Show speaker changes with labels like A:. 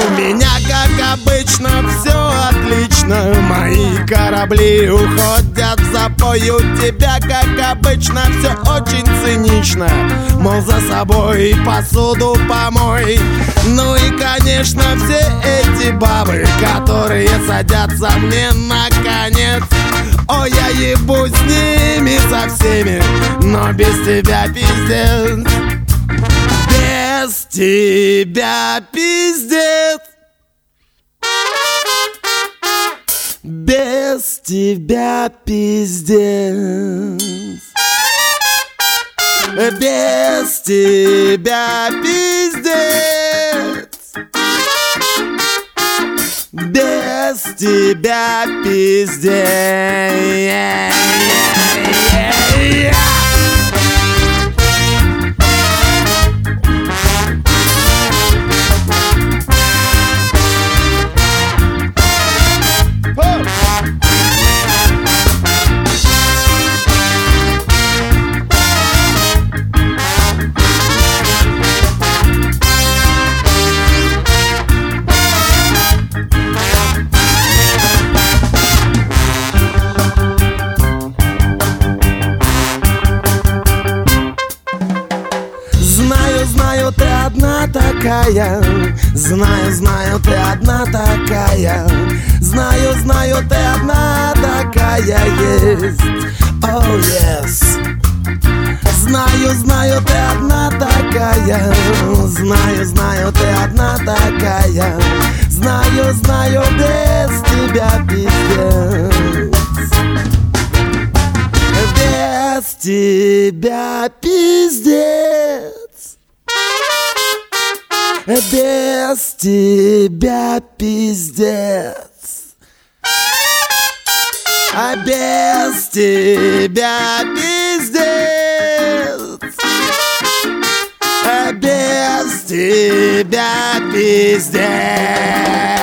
A: У меня, как обычно, все отлично. Мои корабли уходят в запой. У тебя, как обычно, все очень цинично. Мол, за собой посуду помой. Ну и, конечно, все эти бабы, которые садятся мне на конец. Ой, я ебусь с ними со всеми, но без тебя пиздец. Без тебя пиздец. Без тебя пиздец. Без тебя пиздец. Без тебя пиздец. Знаю, ты одна такая. Знаю, ты одна такая. Знаю, ты одна такая есть. Oh yes. Знаю, ты одна такая. Знаю, ты одна такая. Знаю, без тебя пиздец. Без тебя пиздец. Без тебя пиздец. Без тебя пиздец. Без тебя пиздец.